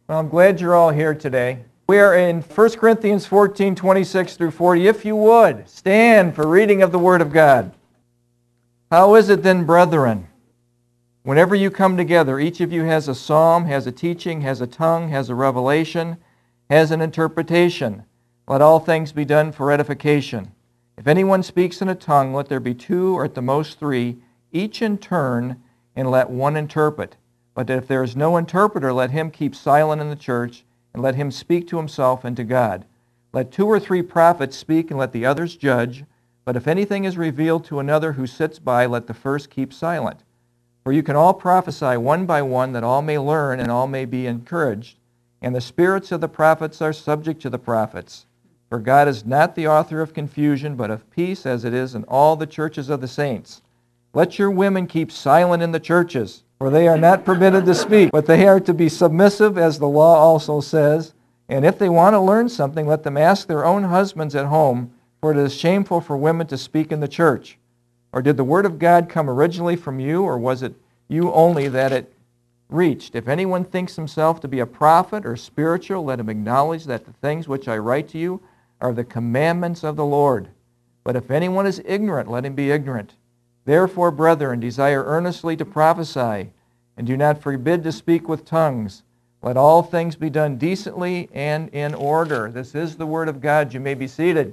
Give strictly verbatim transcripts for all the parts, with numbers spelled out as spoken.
Well, I'm glad you're all here today. We are in First Corinthians fourteen, twenty-six through forty. If you would, stand for reading of the Word of God. How is it then, brethren? Whenever you come together, each of you has a psalm, has a teaching, has a tongue, has a revelation, has an interpretation. Let all things be done for edification. If anyone speaks in a tongue, let there be two or at the most three, each in turn, and let one interpret. But if there is no interpreter, let him keep silent in the church, and let him speak to himself and to God. Let two or three prophets speak, and let the others judge. But if anything is revealed to another who sits by, let the first keep silent. For you can all prophesy one by one, that all may learn and all may be encouraged. And the spirits of the prophets are subject to the prophets. For God is not the author of confusion, but of peace, as it is in all the churches of the saints. Let your women keep silent in the churches, for they are not permitted to speak, but they are to be submissive, as the law also says. And if they want to learn something, let them ask their own husbands at home, for it is shameful for women to speak in the church. Or did the word of God come originally from you, or was it you only that it reached? If anyone thinks himself to be a prophet or spiritual, let him acknowledge that the things which I write to you are the commandments of the Lord. But if anyone is ignorant, let him be ignorant. Therefore, brethren, desire earnestly to prophesy, and do not forbid to speak with tongues. Let all things be done decently and in order. This is the word of God. You may be seated.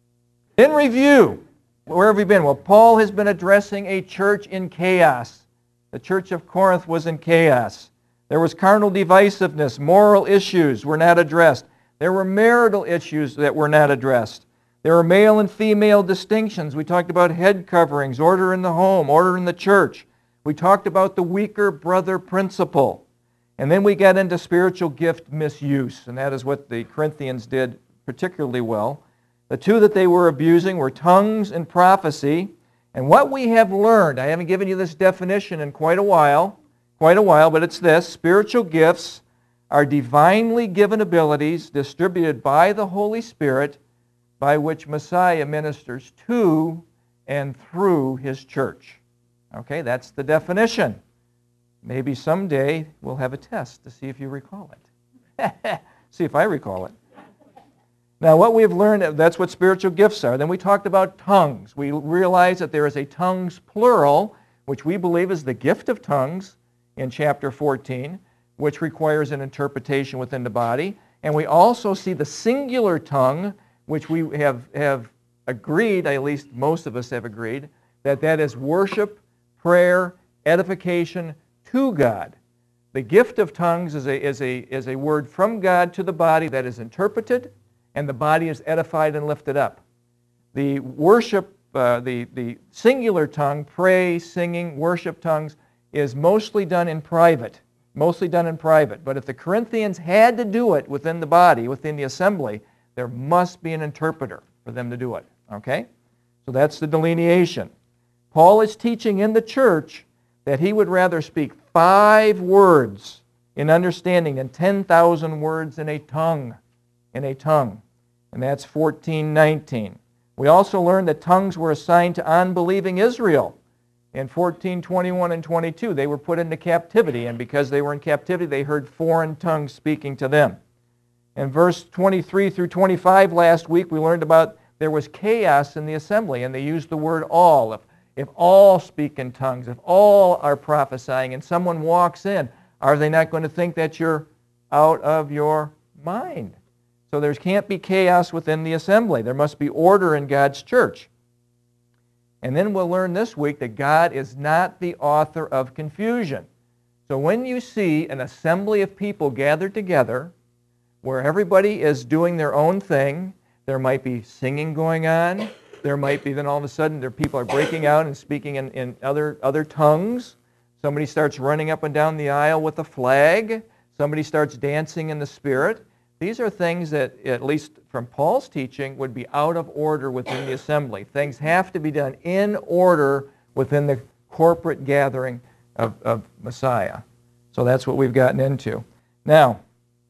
In review, where have we been? Well, Paul has been addressing a church in chaos. The church of Corinth was in chaos. There was carnal divisiveness. Moral issues were not addressed. There were marital issues that were not addressed. There were male and female distinctions. We talked about head coverings, order in the home, order in the church. We talked about the weaker brother principle. And then we got into spiritual gift misuse, and that is what the Corinthians did particularly well. The two that they were abusing were tongues and prophecy. And what we have learned, I haven't given you this definition in quite a while, quite a while, but it's this: spiritual gifts are divinely given abilities distributed by the Holy Spirit, by which Messiah ministers to and through His church. Okay, that's the definition. Maybe someday we'll have a test to see if you recall it. See if I recall it. Now, what we've learned, that's what spiritual gifts are. Then we talked about tongues. We realized that there is a tongues plural, which we believe is the gift of tongues in chapter fourteen, which requires an interpretation within the body. And we also see the singular tongue, which we have, have agreed, at least most of us have agreed, that that is worship, prayer, edification to God. The gift of tongues is a, is a, is a word from God to the body that is interpreted, and the body is edified and lifted up. The worship, uh, the, the singular tongue, pray, singing, worship tongues, is mostly done in private, mostly done in private. But if the Corinthians had to do it within the body, within the assembly, there must be an interpreter for them to do it. Okay? So that's the delineation. Paul is teaching in the church that he would rather speak five words in understanding than ten thousand words in a tongue. In a tongue. And that's fourteen nineteen. We also learned that tongues were assigned to unbelieving Israel. In fourteen twenty-one and twenty-two, they were put into captivity, and because they were in captivity, they heard foreign tongues speaking to them. In verse twenty-three through twenty-five last week, we learned about there was chaos in the assembly, and they used the word all. If, if all speak in tongues, if all are prophesying, and someone walks in, are they not going to think that you're out of your mind? So there can't be chaos within the assembly. There must be order in God's church. And then we'll learn this week that God is not the author of confusion. So when you see an assembly of people gathered together, where everybody is doing their own thing, there might be singing going on, there might be, then all of a sudden, there people are breaking out and speaking in, in other, other tongues. Somebody starts running up and down the aisle with a flag. Somebody starts dancing in the Spirit. These are things that, at least from Paul's teaching, would be out of order within the assembly. Things have to be done in order within the corporate gathering of, of Messiah. So that's what we've gotten into. Now,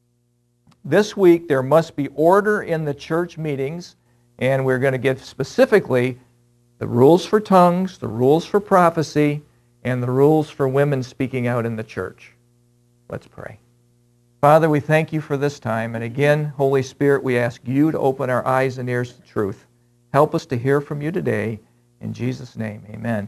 this week there must be order in the church meetings, and we're going to give specifically the rules for tongues, the rules for prophecy, and the rules for women speaking out in the church. Let's pray. Father, we thank you for this time. And again, Holy Spirit, we ask you to open our eyes and ears to truth. Help us to hear from you today. In Jesus' name, amen.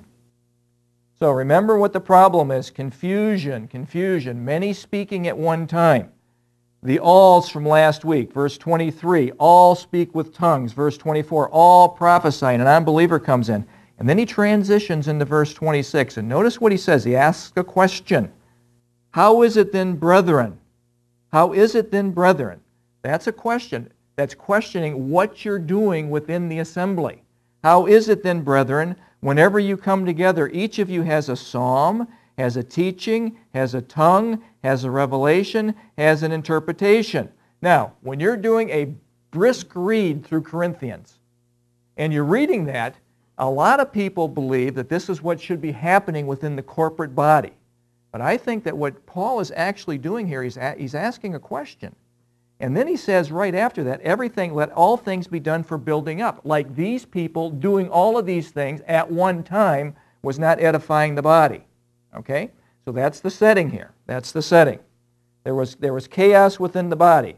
So remember what the problem is. Confusion, confusion. Many speaking at one time. The alls from last week, verse twenty-three. All speak with tongues. Verse twenty-four. All prophesy. And an unbeliever comes in. And then he transitions into verse twenty-six. And notice what he says. He asks a question. How is it then, brethren? How is it then, brethren? That's a question. That's questioning what you're doing within the assembly. How is it then, brethren, whenever you come together, each of you has a psalm, has a teaching, has a tongue, has a revelation, has an interpretation. Now, when you're doing a brisk read through Corinthians, and you're reading that, a lot of people believe that this is what should be happening within the corporate body. But I think that what Paul is actually doing here, he's, a, he's asking a question. And then he says right after that, everything, let all things be done for building up. Like these people doing all of these things at one time was not edifying the body. Okay? So that's the setting here. That's the setting. There was, there was chaos within the body.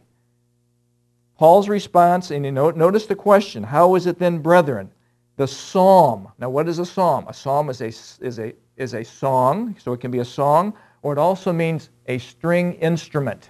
Paul's response, and you know, notice the question, how is it then, brethren? The psalm. Now what is a psalm? A psalm is a, is a, is a song, so it can be a song, or it also means a string instrument.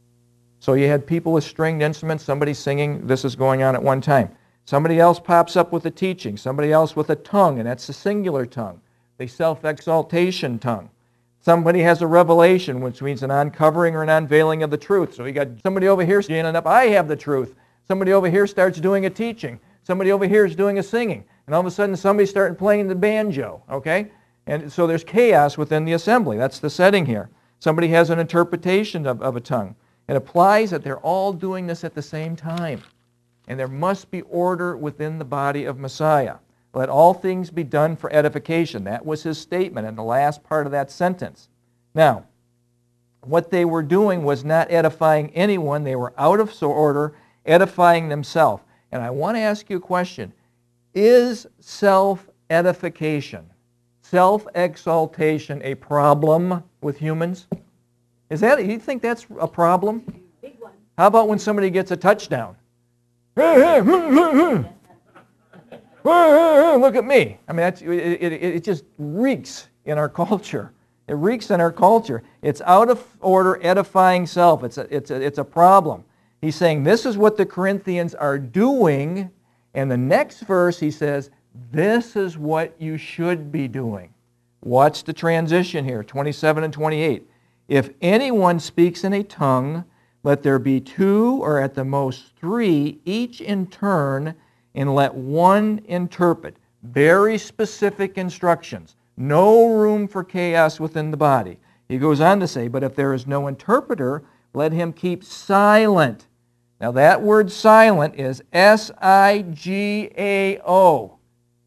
So you had people with stringed instruments, somebody singing, this is going on at one time. Somebody else pops up with a teaching, somebody else with a tongue, and that's the singular tongue, the self-exaltation tongue. Somebody has a revelation, which means an uncovering or an unveiling of the truth. So you got somebody over here standing up, I have the truth. Somebody over here starts doing a teaching. Somebody over here is doing a singing. And all of a sudden somebody's starting playing the banjo, okay? And so there's chaos within the assembly. That's the setting here. Somebody has an interpretation of, of a tongue. It applies that they're all doing this at the same time. And there must be order within the body of Messiah. Let all things be done for edification. That was his statement in the last part of that sentence. Now, what they were doing was not edifying anyone. They were out of order, edifying themselves. And I want to ask you a question. Is self-edification, self-exaltation a problem with humans? Is that, you think that's a problem? Big one. How about when somebody gets a touchdown? Look at me. I mean, that's, it, it, it just reeks in our culture. It reeks in our culture. It's out of order, edifying self. It's a, it's a, it's a problem. He's saying this is what the Corinthians are doing, and the next verse he says, this is what you should be doing. Watch the transition here, twenty-seven and twenty-eight. If anyone speaks in a tongue, let there be two or at the most three, each in turn, and let one interpret. Very specific instructions. No room for chaos within the body. He goes on to say, but if there is no interpreter, let him keep silent. Now that word silent is S I G A O.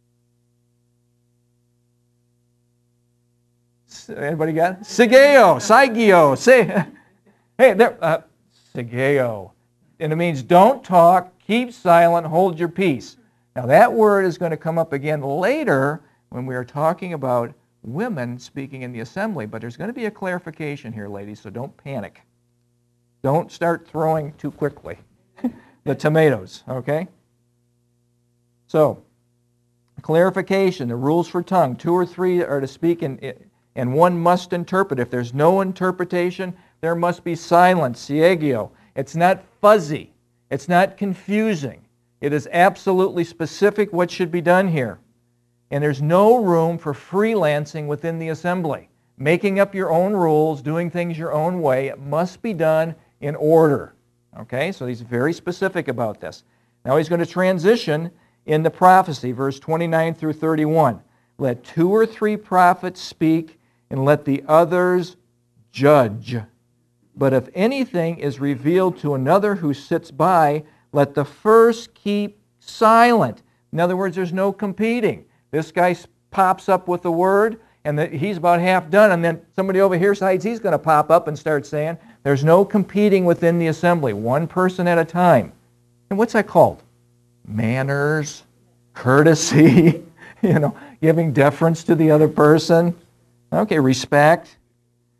Anybody got it? Sigeo, Sigeo. Say, hey, there, uh, Sigeo. And it means don't talk, keep silent, hold your peace. Now that word is going to come up again later when we are talking about women speaking in the assembly. But there's going to be a clarification here, ladies, so don't panic. Don't start throwing too quickly the tomatoes, okay? So, clarification, the rules for tongue. Two or three are to speak in, and one must interpret. If there's no interpretation, there must be silence, siegio. It's not fuzzy. It's not confusing. It is absolutely specific what should be done here. And there's no room for freelancing within the assembly. Making up your own rules, doing things your own way. It must be done in order. Okay, so he's very specific about this. Now he's going to transition into prophecy, verse twenty-nine through thirty-one. Let two or three prophets speak, and let the others judge. But if anything is revealed to another who sits by, let the first keep silent. In other words, there's no competing. This guy pops up with a word, and that he's about half done, and then somebody over here decides he's going to pop up and start saying, there's no competing within the assembly, one person at a time. And what's that called? Manners, courtesy, you know, giving deference to the other person. Okay, respect.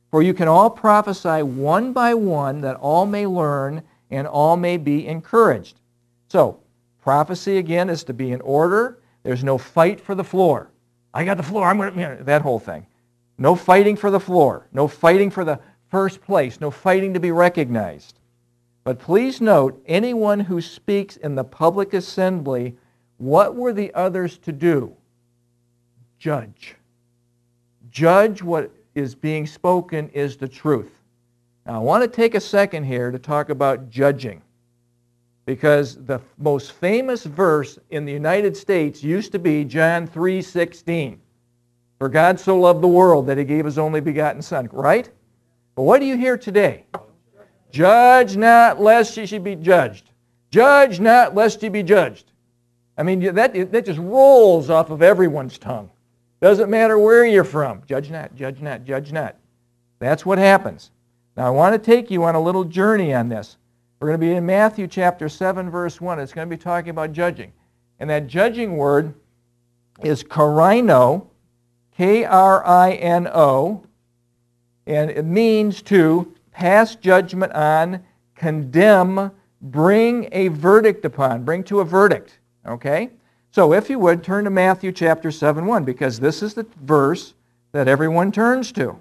For you can all prophesy one by one, that all may learn and all may be encouraged. So, prophecy, again, is to be in order. There's no fight for the floor. I got the floor, I'm going to, you know, that whole thing. No fighting for the floor. No fighting for the first place. No fighting to be recognized. But please note, anyone who speaks in the public assembly, what were the others to do? Judge. Judge what is being spoken is the truth. Now, I want to take a second here to talk about judging, because the most famous verse in the United States used to be John three sixteen. For God so loved the world that he gave his only begotten Son, right? But what do you hear today? Judge not lest ye should be judged. Judge not lest ye be judged. I mean, that, that just rolls off of everyone's tongue. Doesn't matter where you're from. Judge not, judge not, judge not. That's what happens. Now, I want to take you on a little journey on this. We're going to be in Matthew chapter seven, verse one. It's going to be talking about judging. And that judging word is karino, K R I N O, and it means to pass judgment on, condemn, bring a verdict upon, bring to a verdict. Okay? So if you would, turn to Matthew chapter seven, one, because this is the verse that everyone turns to.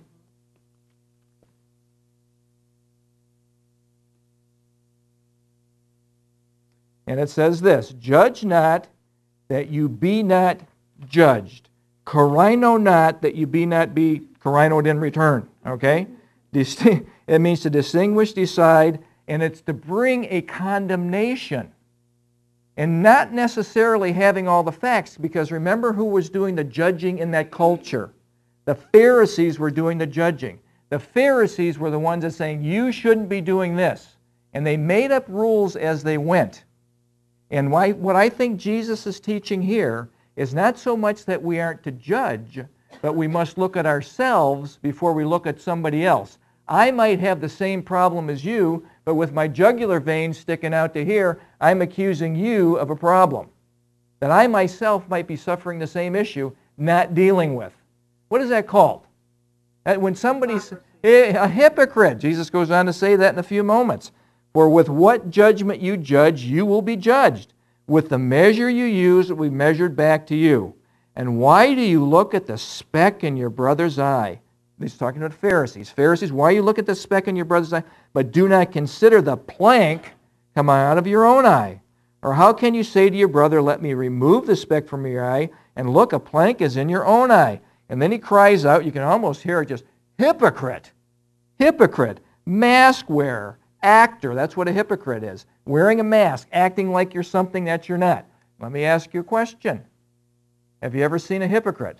And it says this, judge not that you be not judged. Karino not that you be not be karinoed in return. Okay? It means to distinguish, decide, and it's to bring a condemnation. And not necessarily having all the facts, because remember who was doing the judging in that culture? The Pharisees were doing the judging. The Pharisees were the ones that saying, you shouldn't be doing this. And they made up rules as they went. And why, what I think Jesus is teaching here is not so much that we aren't to judge, but we must look at ourselves before we look at somebody else. I might have the same problem as you, but with my jugular vein sticking out to here, I'm accusing you of a problem that I myself might be suffering the same issue, not dealing with. What is that called? When somebody's a hypocrite. Jesus goes on to say that in a few moments. For with what judgment you judge, you will be judged. With the measure you use, it will be measured back to you. And why do you look at the speck in your brother's eye? He's talking to the Pharisees. Pharisees, why you look at the speck in your brother's eye, but do not consider the plank come out of your own eye? Or how can you say to your brother, let me remove the speck from your eye, and look, a plank is in your own eye? And then he cries out, you can almost hear it just, hypocrite, hypocrite, mask wearer, actor. That's what a hypocrite is. Wearing a mask, acting like you're something that you're not. Let me ask you a question. Have you ever seen a hypocrite?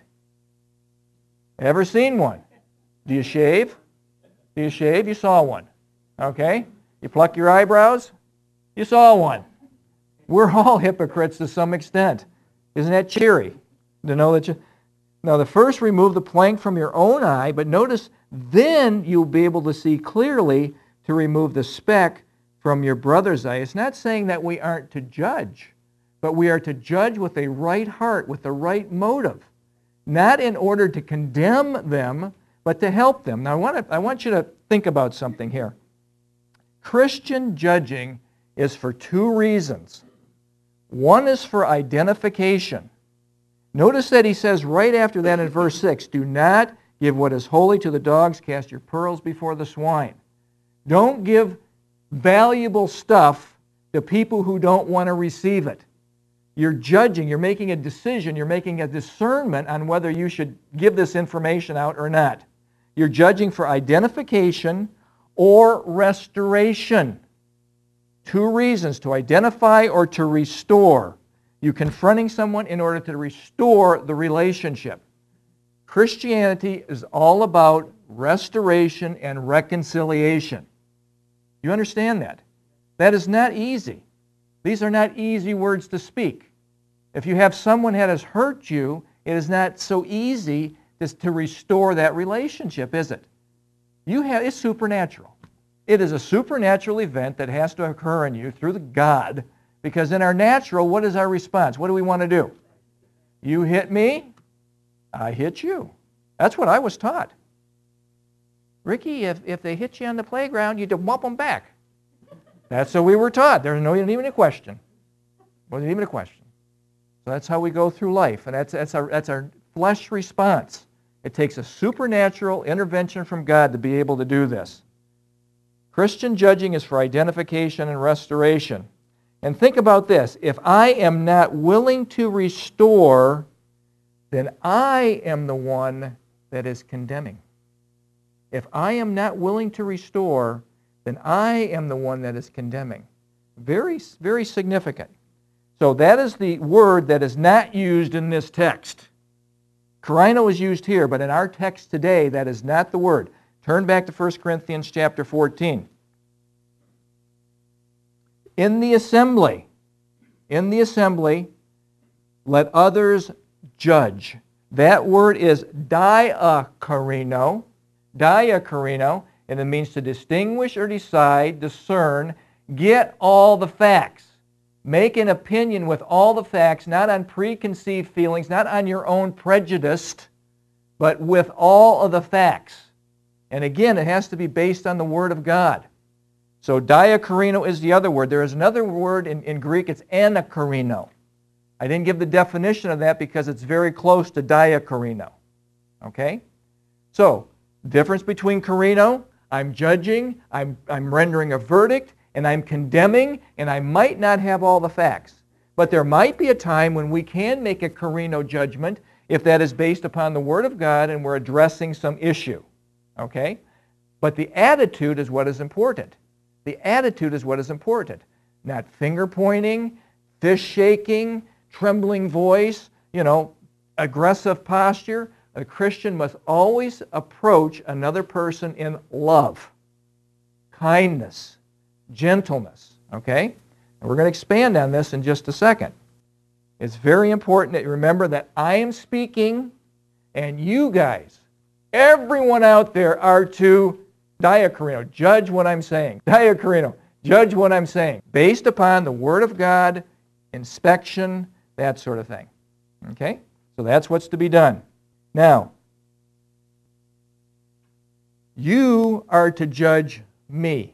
Ever seen one? Do you shave? Do you shave? You saw one. Okay? You pluck your eyebrows? You saw one. We're all hypocrites to some extent. Isn't that cheery to know that you... Now, the first, remove the plank from your own eye, but notice, then you'll be able to see clearly to remove the speck from your brother's eye. It's not saying that we aren't to judge, but we are to judge with a right heart, with the right motive. Not in order to condemn them, but to help them. Now, I want, to, I want you to think about something here. Christian judging is for two reasons. One is for identification. Notice that he says right after that in verse six, do not give what is holy to the dogs, cast your pearls before the swine. Don't give valuable stuff to people who don't want to receive it. You're judging, you're making a decision, you're making a discernment on whether you should give this information out or not. You're judging for identification or restoration. Two reasons, to identify or to restore. You're confronting someone in order to restore the relationship. Christianity is all about restoration and reconciliation. You understand that? That is not easy. These are not easy words to speak. If you have someone that has hurt you, it is not so easy to, to restore that relationship, is it? You have, it's supernatural. It is a supernatural event that has to occur in you through the God, because in our natural, what is our response? What do we want to do? You hit me, I hit you. That's what I was taught. Ricky, if, if they hit you on the playground, you whop them back. That's how we were taught. There's no even a question. Wasn't even a question. So that's how we go through life, and that's, that's, our, that's our flesh response. It takes a supernatural intervention from God to be able to do this. Christian judging is for identification and restoration. And think about this. If I am not willing to restore, then I am the one that is condemning. If I am not willing to restore, then I am the one that is condemning. Very, very significant. So that is the word that is not used in this text. Carino is used here, but in our text today, that is not the word. Turn back to First Corinthians chapter fourteen. In the assembly, in the assembly, let others judge. That word is diakarino, diakarino, and it means to distinguish or decide, discern, get all the facts. Make an opinion with all the facts, not on preconceived feelings, not on your own prejudice, but with all of the facts. And again, it has to be based on the Word of God. So diakarino is the other word. There is another word in, in Greek, it's anakarino. I didn't give the definition of that because it's very close to diakarino. Okay? So, difference between karino, I'm judging, I'm, I'm rendering a verdict, and I'm condemning, and I might not have all the facts. But there might be a time when we can make a karino judgment if that is based upon the Word of God and we're addressing some issue. Okay? But the attitude is what is important. The attitude is what is important. Not finger pointing, fist shaking, trembling voice, you know, aggressive posture. A Christian must always approach another person in love, kindness, gentleness. Okay? And we're going to expand on this in just a second. It's very important that you remember that I am speaking and you guys, everyone out there, are to diakarino, judge what I'm saying. Diakarino, judge what I'm saying. Based upon the Word of God, inspection, that sort of thing. Okay? So that's what's to be done. Now, you are to judge me.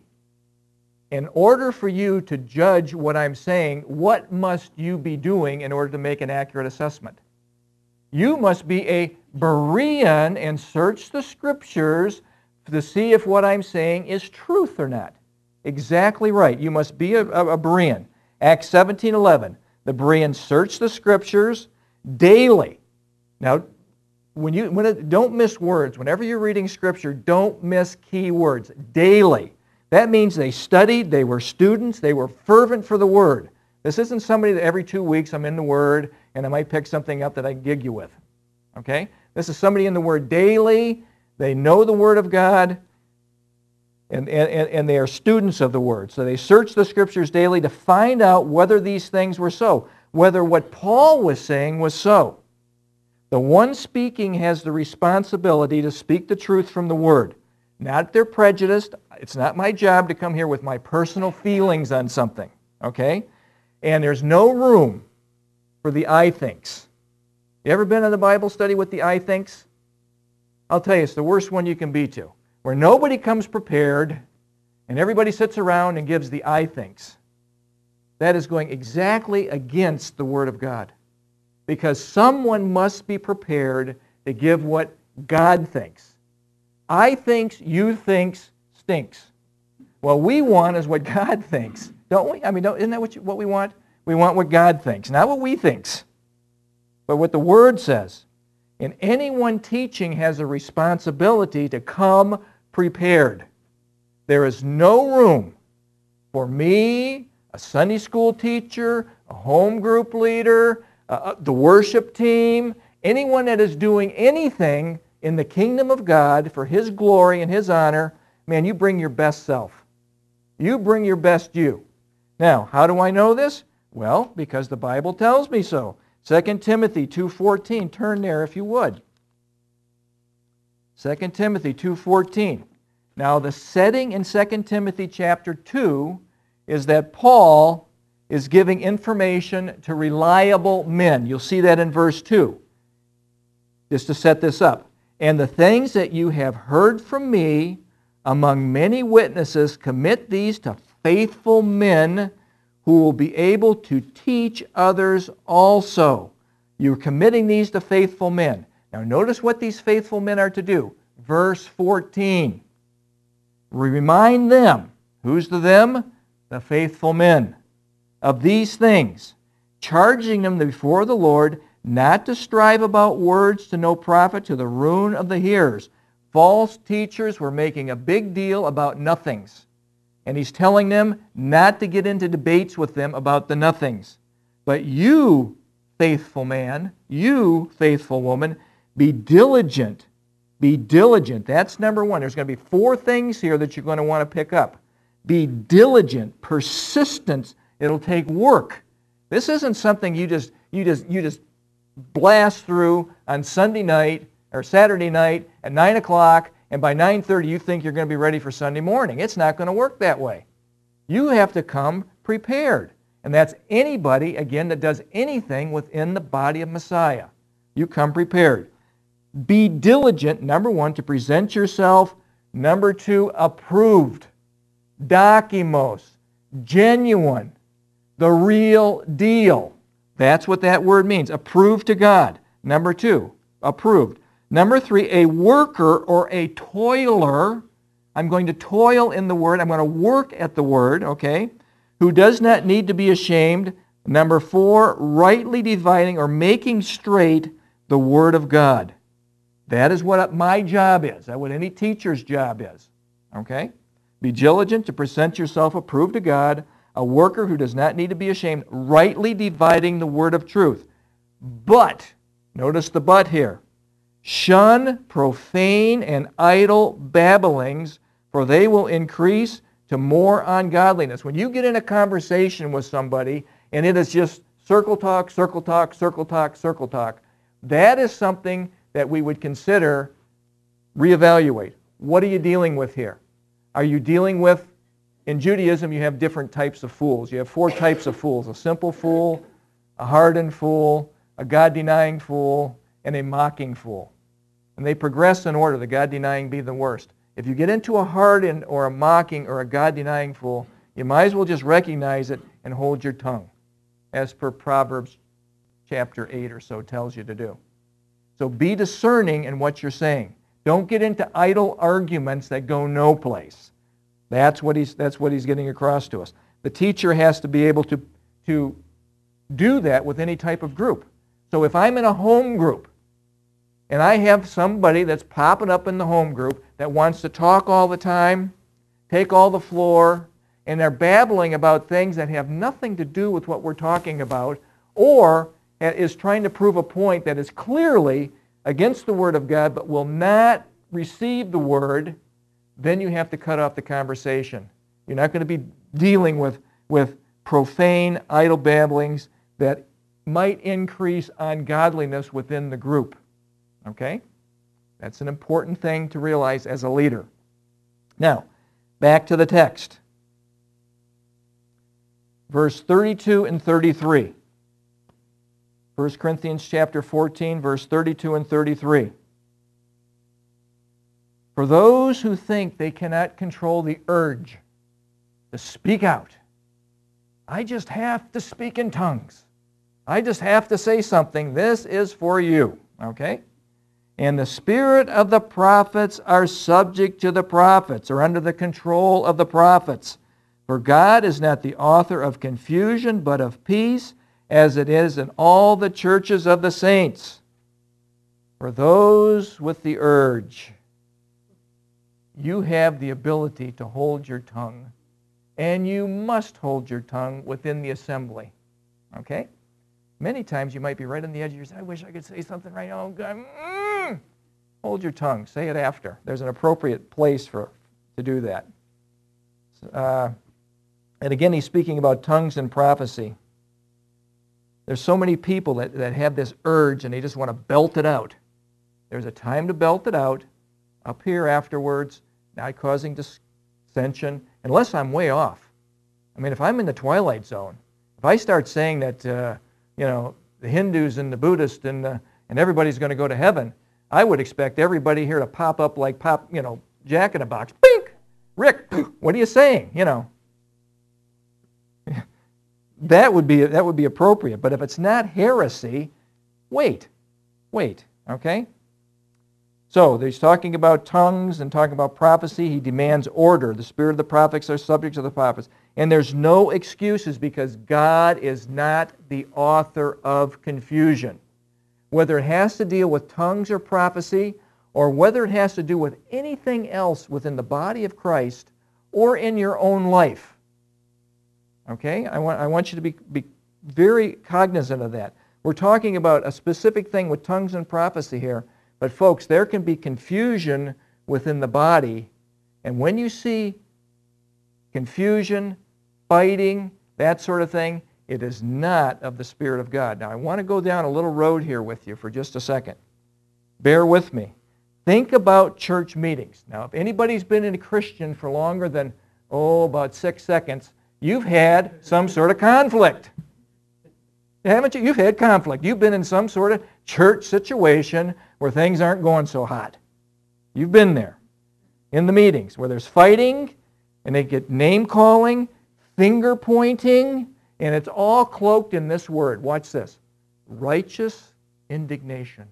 In order for you to judge what I'm saying, what must you be doing in order to make an accurate assessment? You must be a Berean and search the Scriptures to see if what I'm saying is truth or not. Exactly right. You must be a, a, a Berean. Acts seventeen eleven. The Bereans search the Scriptures daily. Now, when you when it, don't miss words. Whenever you're reading Scripture, don't miss key words. Daily. That means they studied, they were students, they were fervent for the Word. This isn't somebody that every two weeks I'm in the Word and I might pick something up that I can gig you with. Okay? This is somebody in the Word daily. They know the Word of God, and, and, and they are students of the Word. So they search the Scriptures daily to find out whether these things were so, whether what Paul was saying was so. The one speaking has the responsibility to speak the truth from the Word. Not that they're prejudiced. It's not my job to come here with my personal feelings on something. Okay? And there's no room for the I thinks. You ever been in a Bible study with the I thinks? I'll tell you, it's the worst one you can be to. Where nobody comes prepared and everybody sits around and gives the I thinks. That is going exactly against the Word of God. Because someone must be prepared to give what God thinks. I thinks, you thinks, stinks. What we want is what God thinks, don't we? I mean, don't, isn't that what, you, what we want? We want what God thinks, not what we thinks, but what the Word says. And anyone teaching has a responsibility to come prepared. There is no room for me, a Sunday school teacher, a home group leader, uh, the worship team, anyone that is doing anything in the kingdom of God for His glory and His honor. Man, you bring your best self. You bring your best you. Now, how do I know this? Well, because the Bible tells me so. Second Timothy two fourteen. Turn there if you would. Second Timothy two fourteen. Now, the setting in Second Timothy chapter two is that Paul is giving information to reliable men. You'll see that in verse two. Just to set this up. And the things that you have heard from me among many witnesses, commit these to faithful men who will be able to teach others also. You're committing these to faithful men. Now notice what these faithful men are to do. Verse fourteen. Remind them. Who's the them? The faithful men. Of these things, charging them before the Lord not to strive about words to no profit, to the ruin of the hearers. False teachers were making a big deal about nothings. And he's telling them not to get into debates with them about the nothings. But you, faithful man, you, faithful woman, be diligent. Be diligent. That's number one. There's going to be four things here that you're going to want to pick up. Be diligent, persistent. It'll take work. This isn't something you just you just you just blast through on Sunday night or Saturday night at nine o'clock, and by nine thirty you think you're going to be ready for Sunday morning. It's not going to work that way. You have to come prepared. And that's anybody, again, that does anything within the body of Messiah. You come prepared. Be diligent, number one, to present yourself. Number two, approved. Dokimos. Genuine. The real deal. That's what that word means. Approved to God. Number two, approved. Number three, a worker or a toiler. I'm going to toil in the Word. I'm going to work at the Word, okay? Who does not need to be ashamed. Number four, rightly dividing or making straight the Word of God. That is what my job is. That's what any teacher's job is, okay? Be diligent to present yourself approved to God, a worker who does not need to be ashamed, rightly dividing the word of truth. But, notice the but here, shun profane and idle babblings, for they will increase to more ungodliness. When you get in a conversation with somebody and it is just circle talk, circle talk, circle talk, circle talk, that is something that we would consider reevaluate. What are you dealing with here? Are you dealing with, in Judaism you have different types of fools. You have four types of fools: a simple fool, a hardened fool, a God-denying fool, and a mocking fool. And they progress in order, the God-denying being the worst. If you get into a hardened or a mocking or a God-denying fool, you might as well just recognize it and hold your tongue, as per Proverbs chapter eight or so tells you to do. So be discerning in what you're saying. Don't get into idle arguments that go no place. That's what he's, that's what he's getting across to us. The teacher has to be able to, to do that with any type of group. So if I'm in a home group and I have somebody that's popping up in the home group that wants to talk all the time, take all the floor, and they're babbling about things that have nothing to do with what we're talking about, or is trying to prove a point that is clearly against the Word of God but will not receive the Word, then you have to cut off the conversation. You're not going to be dealing with, with profane, idle babblings that might increase ungodliness within the group. Okay? That's an important thing to realize as a leader. Now, back to the text. Verse thirty-two and thirty-three. First Corinthians chapter fourteen, verse thirty-two and thirty-three. For those who think they cannot control the urge to speak out, I just have to speak in tongues. I just have to say something. This is for you. Okay? And the spirit of the prophets are subject to the prophets, or under the control of the prophets. For God is not the author of confusion, but of peace, as it is in all the churches of the saints. For those with the urge, you have the ability to hold your tongue, and you must hold your tongue within the assembly. Okay? Many times you might be right on the edge of your, I wish I could say something right now. Oh, God. Mm. Hold your tongue. Say it after. There's an appropriate place for to do that. Uh, and again, he's speaking about tongues and prophecy. There's so many people that, that have this urge and they just want to belt it out. There's a time to belt it out. Up here afterwards, not causing dissension, unless I'm way off. I mean, if I'm in the twilight zone, if I start saying that, uh, you know, the Hindus and the Buddhists and, uh, and everybody's going to go to heaven, I would expect everybody here to pop up like pop, you know, Jack in a Box. Bink! Rick, what are you saying? You know. That would be that would be appropriate. But if it's not heresy, wait. Wait. Okay? So he's talking about tongues and talking about prophecy. He demands order. The spirit of the prophets are subject to the prophets. And there's no excuses because God is not the author of confusion. Whether it has to deal with tongues or prophecy, or whether it has to do with anything else within the body of Christ or in your own life. Okay? I want, I want you to be, be very cognizant of that. We're talking about a specific thing with tongues and prophecy here. But folks, there can be confusion within the body. And when you see confusion, fighting, that sort of thing, it is not of the Spirit of God. Now, I want to go down a little road here with you for just a second. Bear with me. Think about church meetings. Now, if anybody's been a Christian for longer than, oh, about six seconds, you've had some sort of conflict. Haven't you? You've had conflict. You've been in some sort of church situation where things aren't going so hot. You've been there. In the meetings where there's fighting, and they get name-calling, finger-pointing, and it's all cloaked in this word. Watch this. Righteous indignation.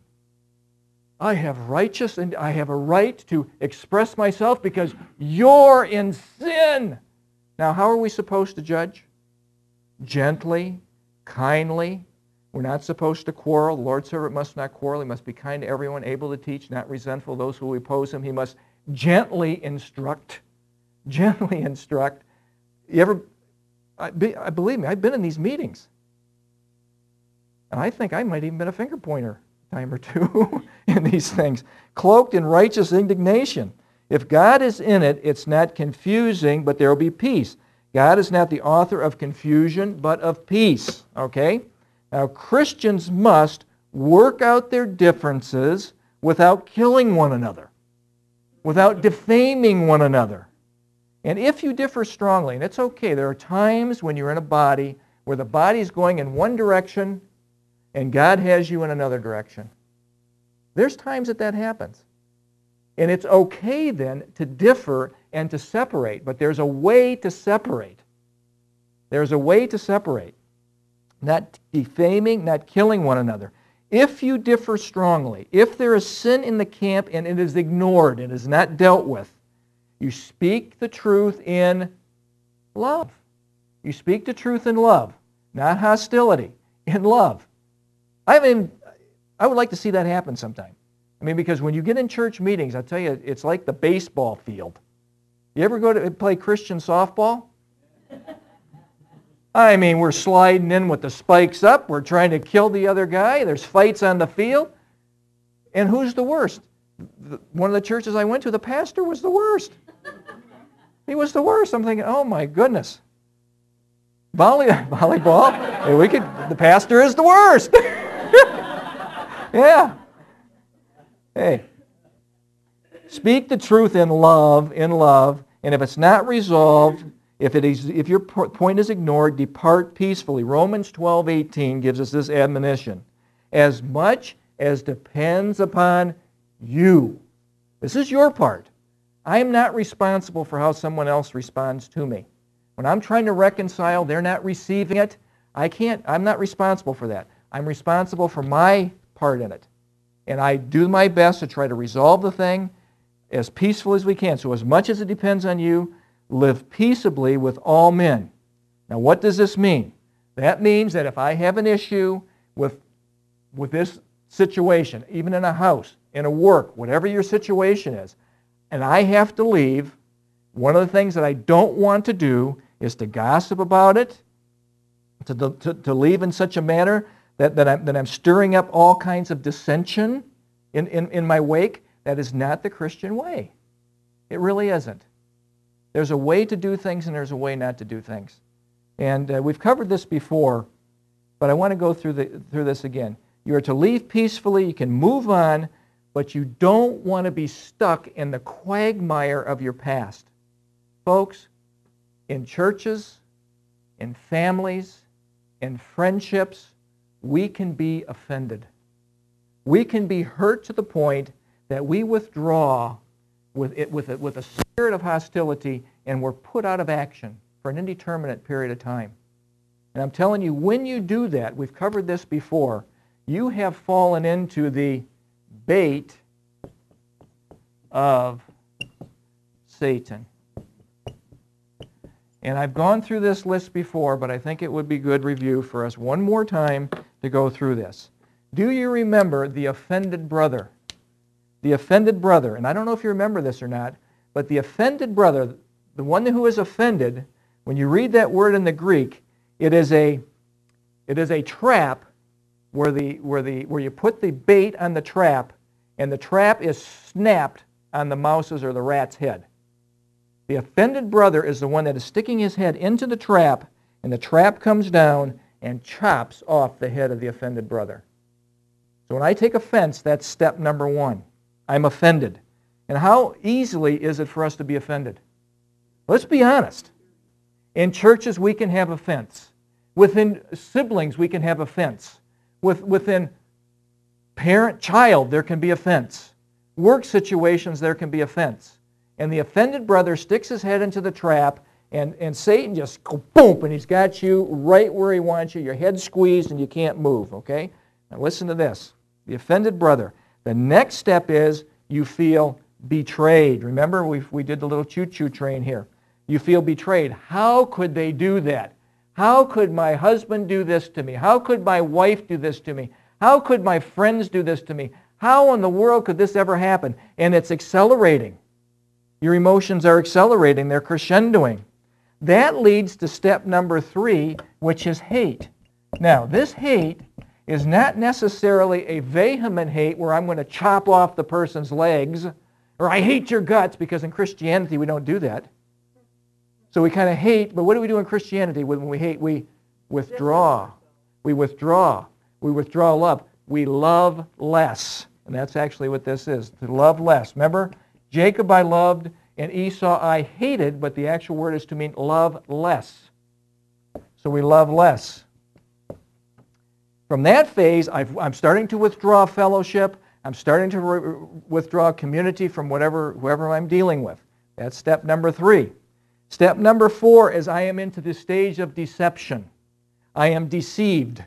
I have righteous, and I have a right to express myself because you're in sin. Now, how are we supposed to judge? Gently, kindly. We're not supposed to quarrel. The Lord's servant must not quarrel. He must be kind to everyone, able to teach, not resentful of those who oppose him. He must gently instruct. Gently instruct. You ever, I, be, I believe me, I've been in these meetings. And I think I might even been a finger pointer a time or two in these things. Cloaked in righteous indignation. If God is in it, it's not confusing, but there will be peace. God is not the author of confusion, but of peace. Okay? Now, Christians must work out their differences without killing one another, without defaming one another. And if you differ strongly, and it's okay, there are times when you're in a body where the body's going in one direction and God has you in another direction. There's times that that happens. And it's okay then to differ and to separate, but there's a way to separate. There's a way to separate. Not defaming, not killing one another. If you differ strongly, if there is sin in the camp and it is ignored, it is not dealt with, you speak the truth in love. You speak the truth in love, not hostility, in love. I mean, I would like to see that happen sometime. I mean, because when you get in church meetings, I'll tell you, it's like the baseball field. You ever go to play Christian softball? I mean, we're sliding in with the spikes up. We're trying to kill the other guy. There's fights on the field. And who's the worst? One of the churches I went to, the pastor was the worst. He was the worst. I'm thinking, oh my goodness. Volley, volleyball, we could, the pastor is the worst. Yeah. Hey. Speak the truth in love, in love, and if it's not resolved, If, it is, if your point is ignored, depart peacefully. Romans twelve eighteen gives us this admonition. As much as depends upon you. This is your part. I am not responsible for how someone else responds to me. When I'm trying to reconcile, they're not receiving it. I can't, I'm not responsible for that. I'm responsible for my part in it. And I do my best to try to resolve the thing as peaceful as we can. So as much as it depends on you, live peaceably with all men. Now, what does this mean? That means that if I have an issue with, with this situation, even in a house, in a work, whatever your situation is, and I have to leave, one of the things that I don't want to do is to gossip about it, to, to, to leave in such a manner that, that, I'm, that I'm stirring up all kinds of dissension in, in, in my wake. That is not the Christian way. It really isn't. There's a way to do things and there's a way not to do things. And uh, we've covered this before, but I want to go through, the, through this again. You are to leave peacefully, you can move on, but you don't want to be stuck in the quagmire of your past. Folks, in churches, in families, in friendships, we can be offended. We can be hurt to the point that we withdraw with, it, with, a, with a spirit of hostility, and we're put out of action for an indeterminate period of time. And I'm telling you, when you do that, we've covered this before, you have fallen into the bait of Satan. And I've gone through this list before, but I think it would be good review for us one more time to go through this. Do you remember the offended brother? The offended brother, and I don't know if you remember this or not, but the offended brother, the one who is offended, when you read that word in the Greek, it is a, it is a trap where, the, where, the, where you put the bait on the trap, and the trap is snapped on the mouse's or the rat's head. The offended brother is the one that is sticking his head into the trap, and the trap comes down and chops off the head of the offended brother. So when I take offense, that's step number one. I'm offended. And how easily is it for us to be offended? Let's be honest. In churches, we can have offense. Within siblings, we can have offense. With, within parent-child, there can be offense. Work situations, there can be offense. And the offended brother sticks his head into the trap, and, and Satan just go boom, and he's got you right where he wants you. Your head squeezed, and you can't move, okay? Now listen to this. The offended brother. The next step is you feel betrayed. Remember, we we did the little choo-choo train here. You feel betrayed. How could they do that? How could my husband do this to me? How could my wife do this to me? How could my friends do this to me? How in the world could this ever happen? And it's accelerating. Your emotions are accelerating. They're crescendoing. That leads to step number three, which is hate. Now, this hate is not necessarily a vehement hate where I'm going to chop off the person's legs, or I hate your guts, because in Christianity we don't do that. So we kind of hate, but what do we do in Christianity when we hate? We withdraw. We withdraw. We withdraw love. We love less. And that's actually what this is, to love less. Remember, Jacob I loved and Esau I hated, but the actual word is to mean love less. So we love less. From that phase, I've, I'm starting to withdraw fellowship. I'm starting to re- withdraw community from whatever, whoever I'm dealing with. That's step number three. Step number four is I am into the stage of deception. I am deceived.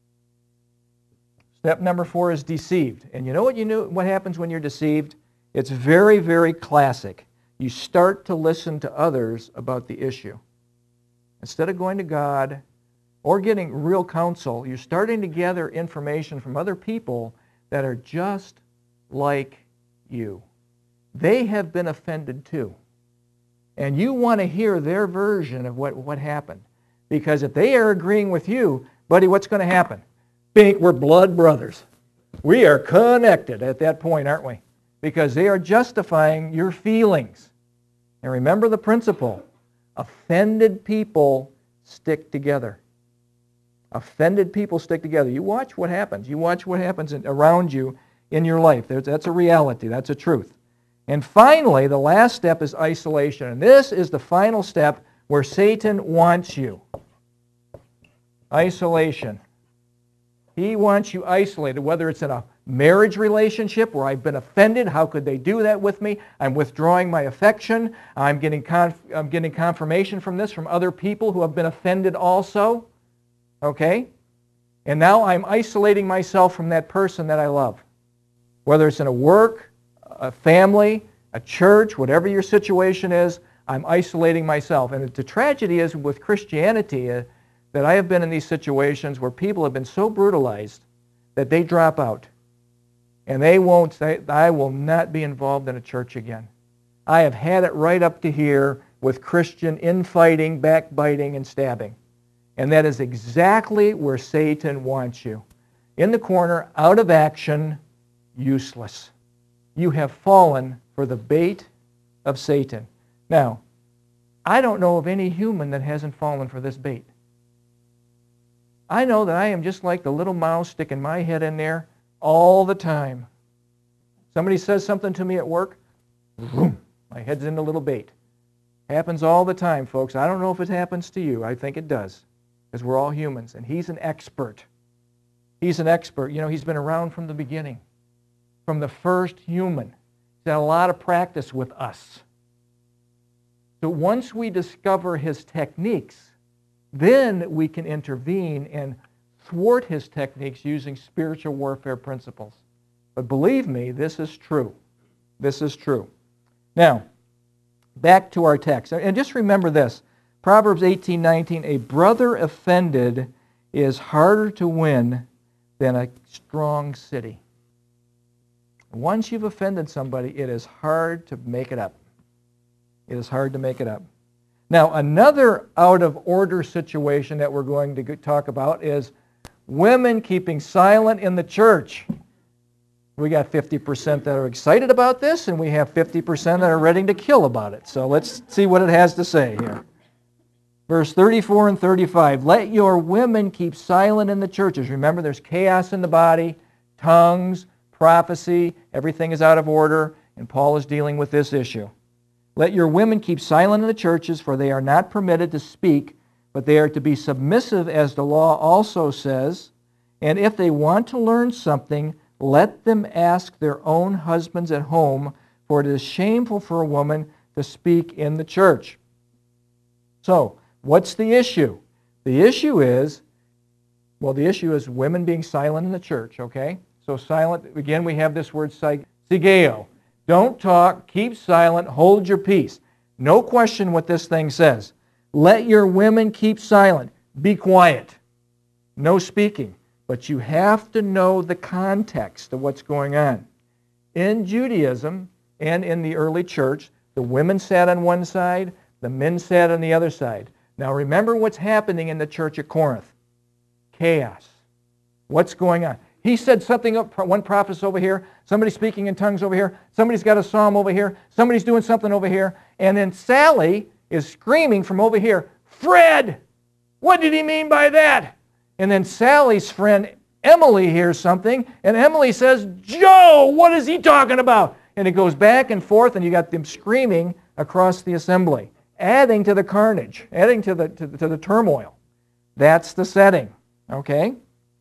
Step number four is deceived. And you know what you know what happens when you're deceived? It's very, very classic. You start to listen to others about the issue. Instead of going to God or getting real counsel, you're starting to gather information from other people that are just like you. They have been offended too. And you want to hear their version of what, what happened. Because if they are agreeing with you, buddy, what's going to happen? Bink, we're blood brothers. We are connected at that point, aren't we? Because they are justifying your feelings. And remember the principle. Offended people stick together. Offended people stick together. You watch what happens. You watch what happens in, around you in your life. There's, that's a reality. That's a truth. And finally, the last step is isolation. And this is the final step where Satan wants you. Isolation. He wants you isolated, whether it's in a marriage relationship where I've been offended. How could they do that with me? I'm withdrawing my affection. I'm getting, conf- I'm getting confirmation from this from other people who have been offended also. Okay? And now I'm isolating myself from that person that I love. Whether it's in a work, a family, a church, whatever your situation is, I'm isolating myself. And the tragedy is with Christianity uh, that I have been in these situations where people have been so brutalized that they drop out. And they won't say, I will not be involved in a church again. I have had it right up to here with Christian infighting, backbiting, and stabbing. And that is exactly where Satan wants you. In the corner, out of action, useless. You have fallen for the bait of Satan. Now, I don't know of any human that hasn't fallen for this bait. I know that I am just like the little mouse sticking my head in there all the time. Somebody says something to me at work, boom, my head's in the little bait. Happens all the time, folks. I don't know if it happens to you. I think it does, because we're all humans, and he's an expert. He's an expert. You know, he's been around from the beginning, from the first human. He's had a lot of practice with us. So once we discover his techniques, then we can intervene and thwart his techniques using spiritual warfare principles. But believe me, this is true. This is true. Now, back to our text. And just remember this. Proverbs eighteen nineteen, a brother offended is harder to win than a strong city. Once you've offended somebody, it is hard to make it up. It is hard to make it up. Now, another out-of-order situation that we're going to talk about is women keeping silent in the church. We got fifty percent that are excited about this, and we have fifty percent that are ready to kill about it. So let's see what it has to say here. Verse thirty-four and thirty-five, let your women keep silent in the churches. Remember, there's chaos in the body, tongues, prophecy, everything is out of order, and Paul is dealing with this issue. Let your women keep silent in the churches, for they are not permitted to speak, but they are to be submissive, as the law also says. And if they want to learn something, let them ask their own husbands at home, for it is shameful for a woman to speak in the church. So, what's the issue? The issue is, well, the issue is women being silent in the church, okay? So silent, again, we have this word sigeo. Don't talk, keep silent, hold your peace. No question what this thing says. Let your women keep silent. Be quiet. No speaking. But you have to know the context of what's going on. In Judaism and in the early church, the women sat on one side, the men sat on the other side. Now remember what's happening in the church at Corinth. Chaos. What's going on? He said something, up, one prophet's over here, somebody's speaking in tongues over here, somebody's got a psalm over here, somebody's doing something over here, and then Sally is screaming from over here, Fred, what did he mean by that? And then Sally's friend Emily hears something, and Emily says, Joe, what is he talking about? And it goes back and forth, and you got them screaming across the assembly, adding to the carnage, adding to the, to the, to the turmoil. That's the setting, okay?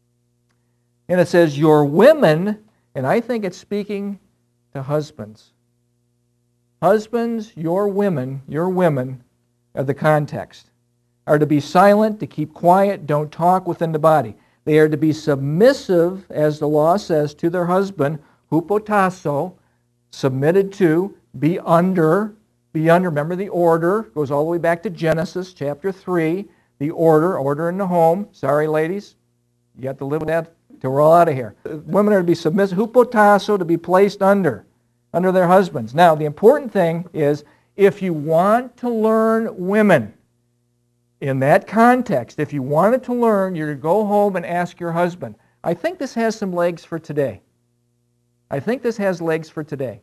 And it says, your women, and I think it's speaking to husbands. Husbands, your women, your women are the context, are to be silent, to keep quiet, don't talk within the body. They are to be submissive, as the law says, to their husband, hupotasso, submitted to, be under, be under. Remember the order, goes all the way back to Genesis chapter three, the order, order in the home. Sorry, ladies, you have to live with that till we're all out of here. Women are to be submissive, hupotasso, to be placed under, under their husbands. Now, the important thing is, if you want to learn women, in that context, if you wanted to learn, you're to go home and ask your husband. I think this has some legs for today. I think this has legs for today.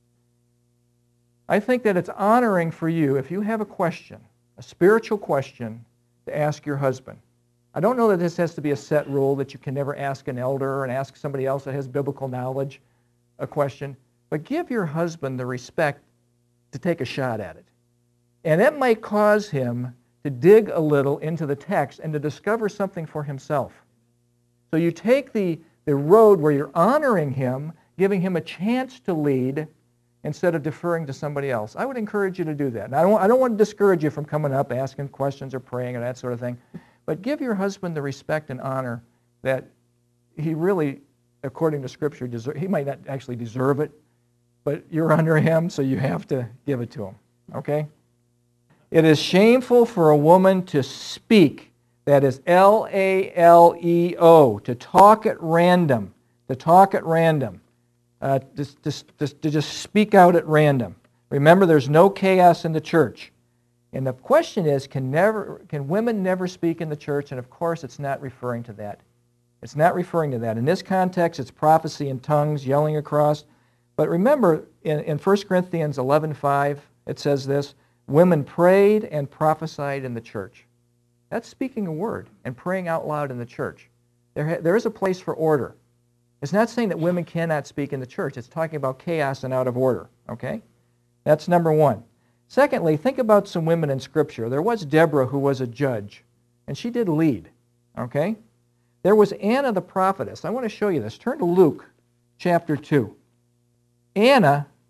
I think that it's honoring for you, if you have a question, a spiritual question, to ask your husband. I don't know that this has to be a set rule that you can never ask an elder and ask somebody else that has biblical knowledge a question, but give your husband the respect to take a shot at it. And it might cause him to dig a little into the text and to discover something for himself. So you take the, the road where you're honoring him, giving him a chance to lead instead of deferring to somebody else. I would encourage you to do that. And I don't, I don't want to discourage you from coming up, asking questions or praying or that sort of thing. But give your husband the respect and honor that he really, according to Scripture, deserve. He might not actually deserve it, but you're under him, so you have to give it to him. Okay? It is shameful for a woman to speak. That is L A L E O, to talk at random. To talk at random. Uh, to, to, to just speak out at random. Remember, there's no chaos in the church. And the question is, can never can women never speak in the church? And of course, it's not referring to that. It's not referring to that. In this context, it's prophecy in tongues, yelling across. But remember, in, in First Corinthians eleven five, it says this, women prayed and prophesied in the church. That's speaking a word and praying out loud in the church. There, there is a place for order. It's not saying that women cannot speak in the church. It's talking about chaos and out of order. Okay? That's number one. Secondly, think about some women in Scripture. There was Deborah, who was a judge, and she did lead. Okay? There was Anna the prophetess. I want to show you this. Turn to Luke chapter two. Anna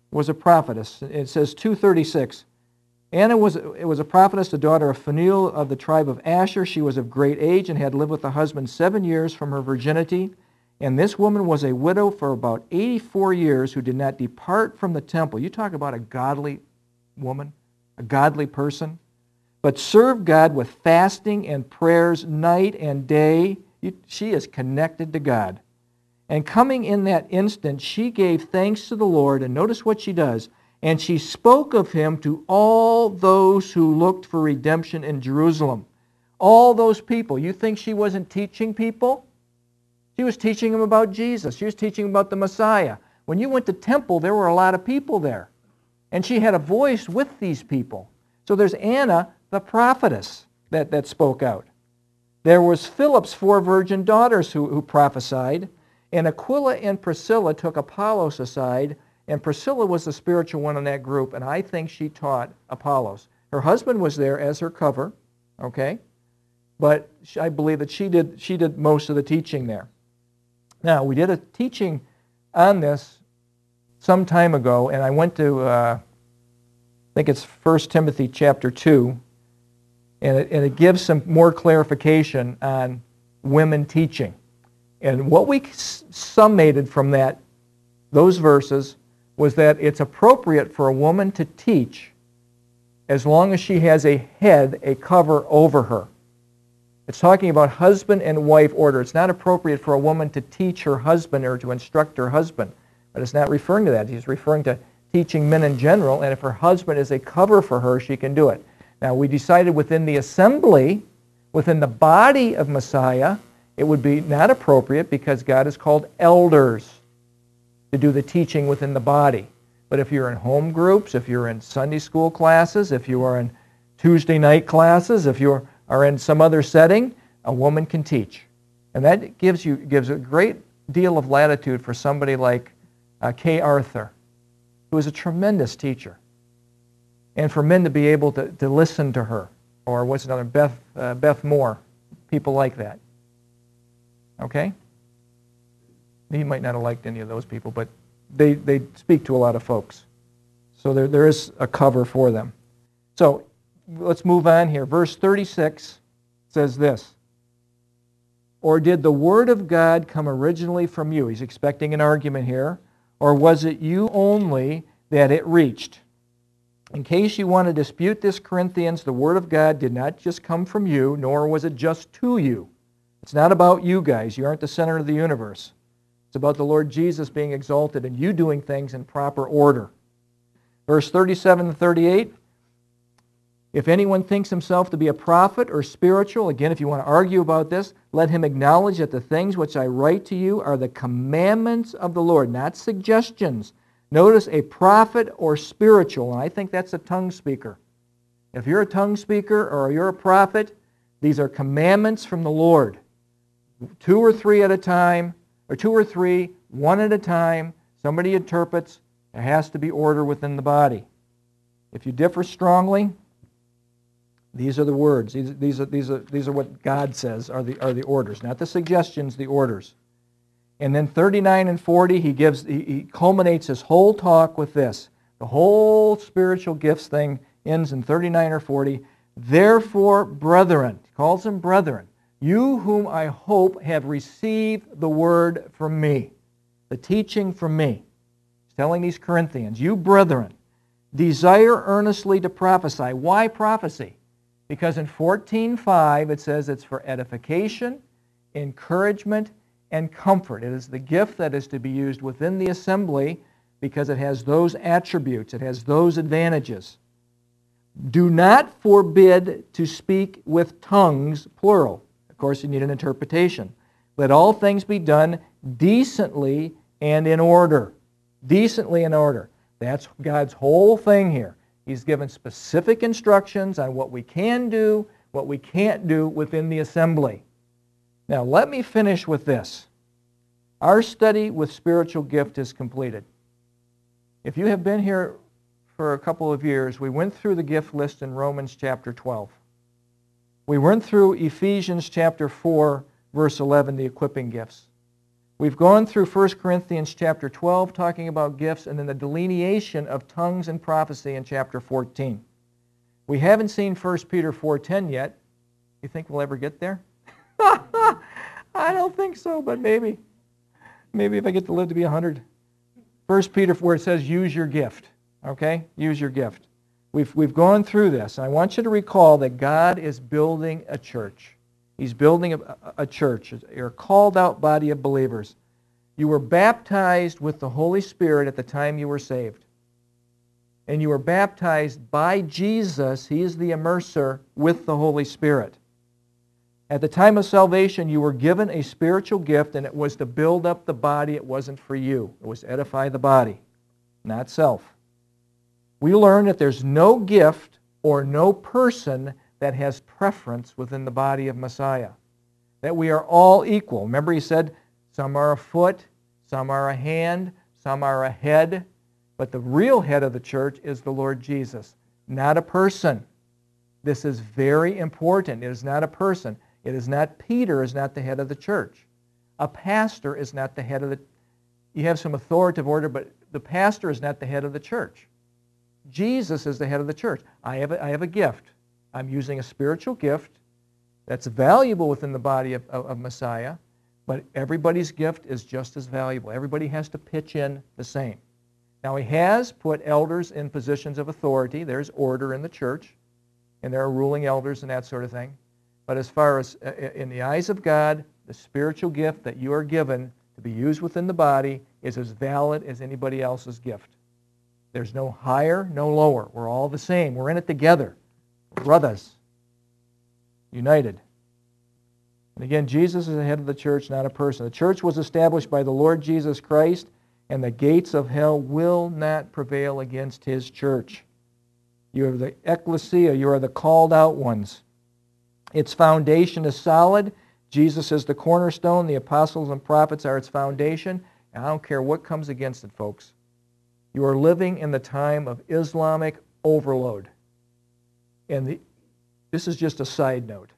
was a prophetess. It says two thirty-six. Anna was, it was a prophetess, the daughter of Phanuel of the tribe of Asher. She was of great age and had lived with a husband seven years from her virginity. And this woman was a widow for about eighty-four years who did not depart from the temple. You talk about a godly woman, a godly person, but served God with fasting and prayers night and day. She is connected to God. And coming in that instant, she gave thanks to the Lord, and notice what she does. And she spoke of him to all those who looked for redemption in Jerusalem. All those people. You think she wasn't teaching people? She was teaching them about Jesus. She was teaching them about the Messiah. When you went to temple, there were a lot of people there. And she had a voice with these people. So there's Anna, the prophetess, that, that spoke out. There was Philip's four virgin daughters who, who prophesied. And Aquila and Priscilla took Apollos aside. And Priscilla was the spiritual one in that group, and I think she taught Apollos. Her husband was there as her cover, okay? But I believe that she did, she did most of the teaching there. Now, we did a teaching on this some time ago, and I went to, uh, I think it's First Timothy chapter two, and it, and it gives some more clarification on women teaching. And what we summated from that, those verses, was that it's appropriate for a woman to teach as long as she has a head, a cover over her. It's talking about husband and wife order. It's not appropriate for a woman to teach her husband or to instruct her husband. But it's not referring to that. He's referring to teaching men in general, and if her husband is a cover for her, she can do it. Now, we decided within the assembly, within the body of Messiah, it would be not appropriate because God has called elders to do the teaching within the body. But if you're in home groups, if you're in Sunday school classes, if you are in Tuesday night classes, if you are in some other setting, a woman can teach. And that gives you gives a great deal of latitude for somebody like uh, Kay Arthur, who is a tremendous teacher. And for men to be able to, to listen to her. Or what's another, Beth, uh, Beth Moore, people like that. Okay? He might not have liked any of those people, but they, they speak to a lot of folks. So there, there is a cover for them. So let's move on here. Verse thirty-six says this. Or did the word of God come originally from you? He's expecting an argument here. Or was it you only that it reached? In case you want to dispute this, Corinthians, the word of God did not just come from you, nor was it just to you. It's not about you guys. You aren't the center of the universe. It's about the Lord Jesus being exalted and you doing things in proper order. Verse thirty-seven and thirty-eight, if anyone thinks himself to be a prophet or spiritual, again, if you want to argue about this, let him acknowledge that the things which I write to you are the commandments of the Lord, not suggestions. Notice a prophet or spiritual, and I think that's a tongue speaker. If you're a tongue speaker or you're a prophet, these are commandments from the Lord. Two or three at a time, or two or three, one at a time, somebody interprets, there has to be order within the body. If you differ strongly, these are the words. These, these, are, these, are, these are what God says are the, are the orders, not the suggestions, the orders. And then thirty-nine and forty, he gives, he, he culminates his whole talk with this. The whole spiritual gifts thing ends in thirty-nine or forty. Therefore, brethren, he calls them brethren, you whom I hope have received the word from me, the teaching from me. He's telling these Corinthians, you brethren, desire earnestly to prophesy. Why prophecy? Because in fourteen five it says it's for edification, encouragement, and comfort. It is the gift that is to be used within the assembly because it has those attributes, it has those advantages. Do not forbid to speak with tongues, plural. Of course, you need an interpretation. Let all things be done decently and in order. Decently in order. That's God's whole thing here. He's given specific instructions on what we can do, what we can't do within the assembly. Now, let me finish with this. Our study with spiritual gift is completed. If you have been here for a couple of years, we went through the gift list in Romans chapter twelve. We went through Ephesians chapter four, verse eleven, the equipping gifts. We've gone through First Corinthians chapter twelve, talking about gifts, and then the delineation of tongues and prophecy in chapter fourteen. We haven't seen First Peter four ten yet. You think we'll ever get there? I don't think so, but maybe. Maybe if I get to live to be one hundred. First Peter, where it says, use your gift. Okay? Use your gift. We've, we've gone through this. I want you to recall that God is building a church. He's building a, a church. You're a called out body of believers. You were baptized with the Holy Spirit at the time you were saved. And you were baptized by Jesus, He is the immerser, with the Holy Spirit. At the time of salvation, you were given a spiritual gift, and it was to build up the body. It wasn't for you. It was to edify the body, not self. We learn that there's no gift or no person that has preference within the body of Messiah. That we are all equal. Remember he said, some are a foot, some are a hand, some are a head, but the real head of the church is the Lord Jesus, not a person. This is very important. It is not a person. It is not Peter is not the head of the church. A pastor is not the head of the... You have some authoritative order, but the pastor is not the head of the church. Jesus is the head of the church. I have a, I have a gift. I'm using a spiritual gift that's valuable within the body of, of, of Messiah, but everybody's gift is just as valuable. Everybody has to pitch in the same. Now, He has put elders in positions of authority. There's order in the church, and there are ruling elders and that sort of thing. But as far as in the eyes of God, the spiritual gift that you are given to be used within the body is as valid as anybody else's gift. There's no higher, no lower. We're all the same. We're in it together. Brothers. United. And again, Jesus is the head of the church, not a person. The church was established by the Lord Jesus Christ, and the gates of hell will not prevail against His church. You are the ecclesia. You are the called out ones. Its foundation is solid. Jesus is the cornerstone. The apostles and prophets are its foundation. And I don't care what comes against it, folks. You are living in the time of Islamic overload. And the, this is just a side note.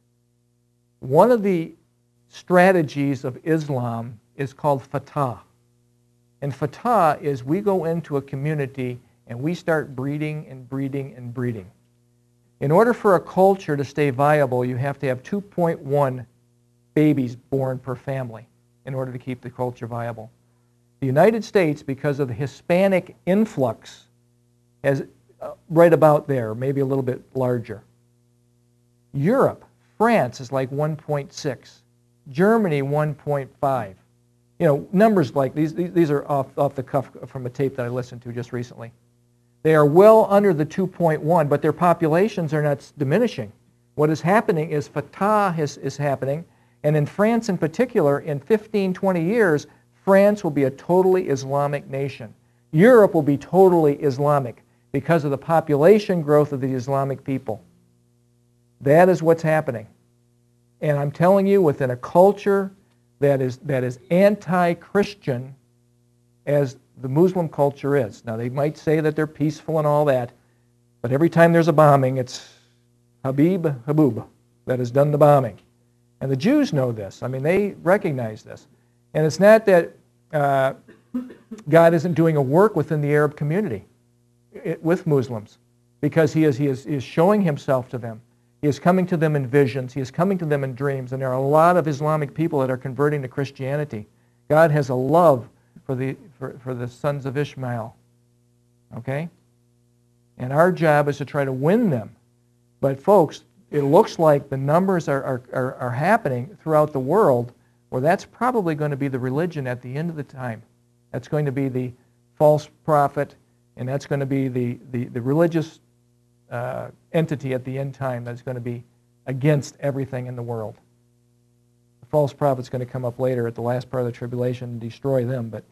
One of the strategies of Islam is called fatah. And fatah is we go into a community and we start breeding and breeding and breeding. In order for a culture to stay viable, you have to have two point one babies born per family in order to keep the culture viable. The United States, because of the Hispanic influx, has uh, right about there, maybe a little bit larger. Europe, France is like one point six. Germany, one point five. You know, numbers like these, these, these are off, off the cuff from a tape that I listened to just recently. They are well under the two point one, but their populations are not diminishing. What is happening is fatah is, is happening, and in France in particular, in fifteen, twenty years, France will be a totally Islamic nation. Europe will be totally Islamic because of the population growth of the Islamic people. That is what's happening. And I'm telling you, within a culture that is, that is anti-Christian as the Muslim culture is. Now, they might say that they're peaceful and all that, but every time there's a bombing, it's Habib Habub that has done the bombing. And the Jews know this. I mean, they recognize this. And it's not that uh, God isn't doing a work within the Arab community it, with Muslims, because he is, he, is, he is showing Himself to them. He is coming to them in visions. He is coming to them in dreams. And there are a lot of Islamic people that are converting to Christianity. God has a love for the, for, for the sons of Ishmael. Okay? And our job is to try to win them. But folks, it looks like the numbers are, are, are, are happening throughout the world where that's probably going to be the religion at the end of the time. That's going to be the false prophet, and that's going to be the, the, the religious uh, entity at the end time that's going to be against everything in the world. The false prophet's going to come up later at the last part of the tribulation and destroy them, but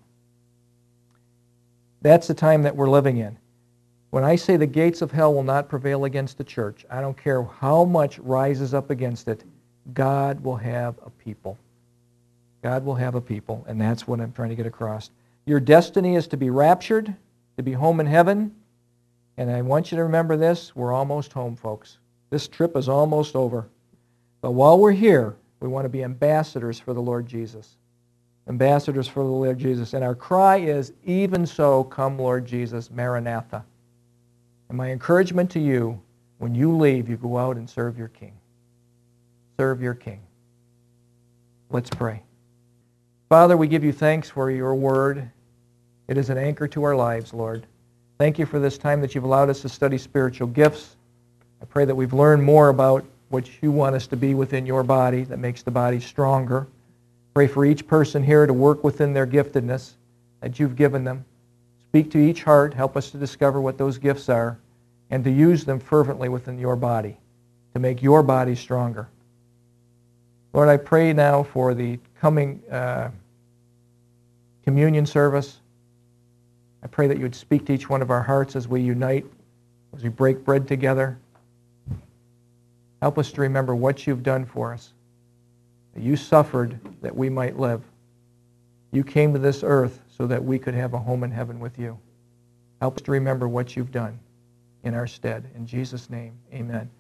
that's the time that we're living in. When I say the gates of hell will not prevail against the church, I don't care how much rises up against it, God will have a people. God will have a people, and that's what I'm trying to get across. Your destiny is to be raptured, to be home in heaven, and I want you to remember this, we're almost home, folks. This trip is almost over. But while we're here, we want to be ambassadors for the Lord Jesus. ambassadors for the Lord Jesus. And our cry is, even so, come Lord Jesus, Maranatha. And my encouragement to you, when you leave, you go out and serve your King. Serve your King. Let's pray. Father, we give you thanks for your word. It is an anchor to our lives, Lord. Thank you for this time that you've allowed us to study spiritual gifts. I pray that we've learned more about what you want us to be within your body that makes the body stronger. Pray for each person here to work within their giftedness that you've given them. Speak to each heart. Help us to discover what those gifts are and to use them fervently within your body to make your body stronger. Lord, I pray now for the coming uh, communion service. I pray that you would speak to each one of our hearts as we unite, as we break bread together. Help us to remember what you've done for us. That you suffered that we might live. You came to this earth so that we could have a home in heaven with you. Help us to remember what you've done in our stead. In Jesus' name, amen.